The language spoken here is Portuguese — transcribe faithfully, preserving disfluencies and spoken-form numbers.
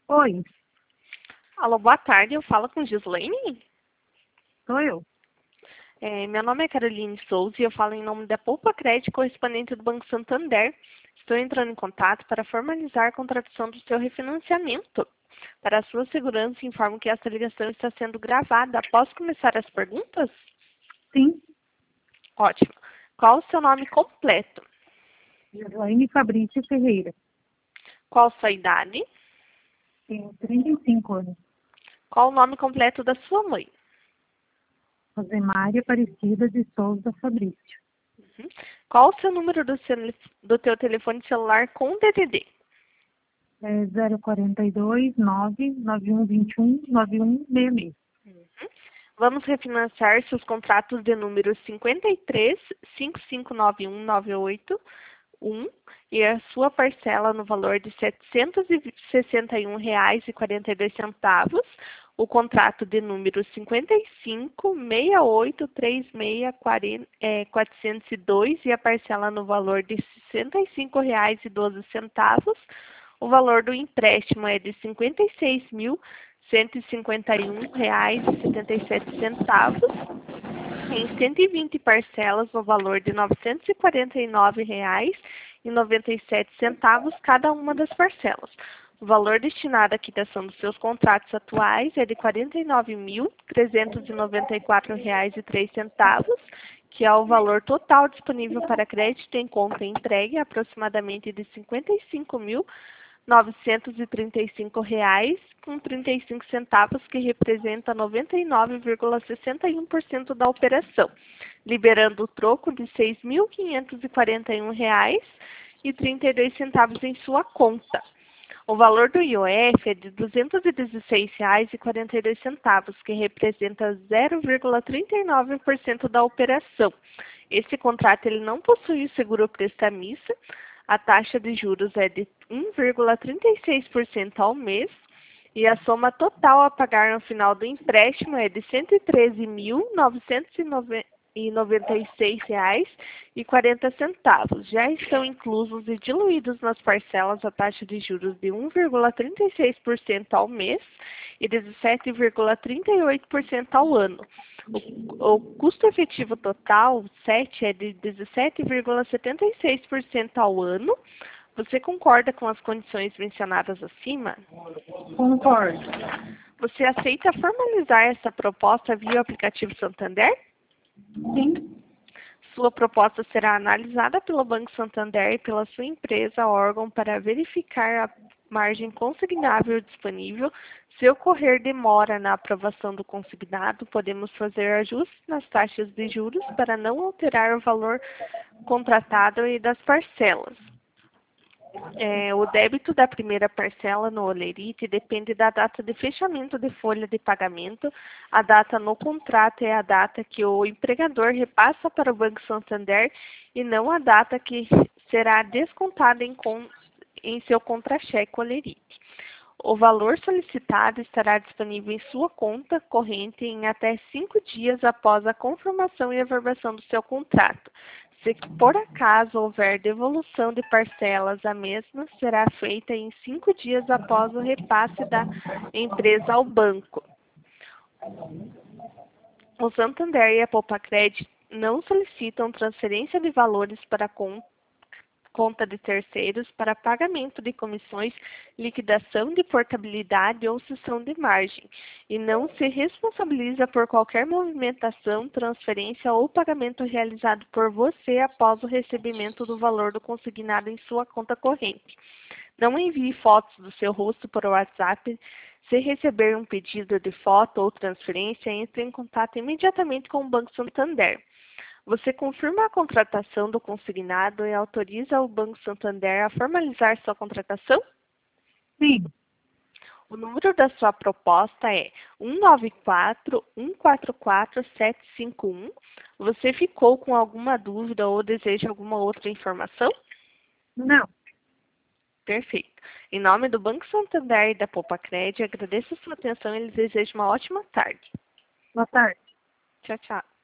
Oi, Alô, boa tarde. Eu falo com Gislaine. sou eu. É, meu nome é Caroline Souza e eu falo em nome da Poupa Crédito, correspondente do Banco Santander. Estou entrando em contato para formalizar a contratação do seu refinanciamento. Para a sua segurança, informo que esta ligação está sendo gravada. Posso começar as perguntas? Sim, Ótimo. Qual o seu nome completo? Gislaine Fabrício Ferreira. Qual sua idade? Tenho trinta e cinco anos. Qual o nome completo da sua mãe? Rosemária Aparecida de Souza Fabrício. Uhum. Qual o seu número do, seu, do teu telefone celular com D D D? É zero quatro dois, nove nove um dois um, nove um seis seis. Vamos refinanciar seus contratos de número cinquenta e três, cinco cinco nove um, nove oito um e a sua parcela no valor de setecentos e sessenta e um reais e quarenta e dois centavos. O contrato de número cinquenta e cinco, seis oito três seis, quatrocentos e dois e a parcela no valor de sessenta e cinco reais e doze centavos. O valor do empréstimo é de cinquenta e seis mil cento e cinquenta e um reais e setenta e sete centavos, em cento e vinte parcelas no valor de novecentos e quarenta e nove reais e noventa e sete centavos cada uma das parcelas. O valor destinado à quitação dos seus contratos atuais é de quarenta e nove mil trezentos e noventa e quatro reais e três centavos, que é o valor total disponível para crédito em conta entregue, aproximadamente de cinquenta e cinco mil novecentos e trinta e cinco reais com trinta e cinco centavos, que representa noventa e nove vírgula sessenta e um por cento da operação, liberando o troco de seis mil quinhentos e quarenta e um reais e trinta e dois centavos em sua conta. O valor do I O F é de duzentos e dezesseis reais e quarenta e dois centavos, que representa zero vírgula trinta e nove por cento da operação. Esse contrato ele não possui o seguro prestamista. A taxa de juros é de um vírgula trinta e seis por cento ao mês e a soma total a pagar no final do empréstimo é de cento e treze mil novecentos e noventa e seis reais e quarenta centavos. Já estão inclusos e diluídos nas parcelas a taxa de juros de um vírgula trinta e seis por cento ao mês e dezessete vírgula trinta e oito por cento ao ano. O, o custo efetivo total, sete, é de dezessete vírgula setenta e seis por cento ao ano. Você concorda com as condições mencionadas acima? Concordo. Você aceita formalizar essa proposta via aplicativo Santander? Sim, Sua proposta será analisada pelo Banco Santander e pela sua empresa órgão para verificar a margem consignável disponível. Se ocorrer demora na aprovação do consignado, podemos fazer ajustes nas taxas de juros para não alterar o valor contratado e das parcelas. É, o débito da primeira parcela no Olerite depende da data de fechamento de folha de pagamento. A data no contrato é a data que o empregador repassa para o Banco Santander e não a data que será descontada em, con em seu contra-cheque Olerite. O valor solicitado estará disponível em sua conta corrente em até cinco dias após a confirmação e averbação do seu contrato. Se por acaso houver devolução de parcelas, a mesma será feita em cinco dias após o repasse da empresa ao banco. O Santander e a Poupa-Crédito não solicitam transferência de valores para a conta conta de terceiros para pagamento de comissões, liquidação de portabilidade ou cessão de margem, e não se responsabiliza por qualquer movimentação, transferência ou pagamento realizado por você após o recebimento do valor do consignado em sua conta corrente. Não envie fotos do seu rosto por WhatsApp. Se receber um pedido de foto ou transferência, entre em contato imediatamente com o Banco Santander. Você confirma a contratação do consignado e autoriza o Banco Santander a formalizar sua contratação? sim. O número da sua proposta é um nove quatro, um quatro quatro, sete cinco um. Você ficou com alguma dúvida ou deseja alguma outra informação? Não. Perfeito. Em nome do Banco Santander e da Poupa-Crédito, agradeço a sua atenção e lhes desejo uma ótima tarde. Boa tarde. Tchau, tchau.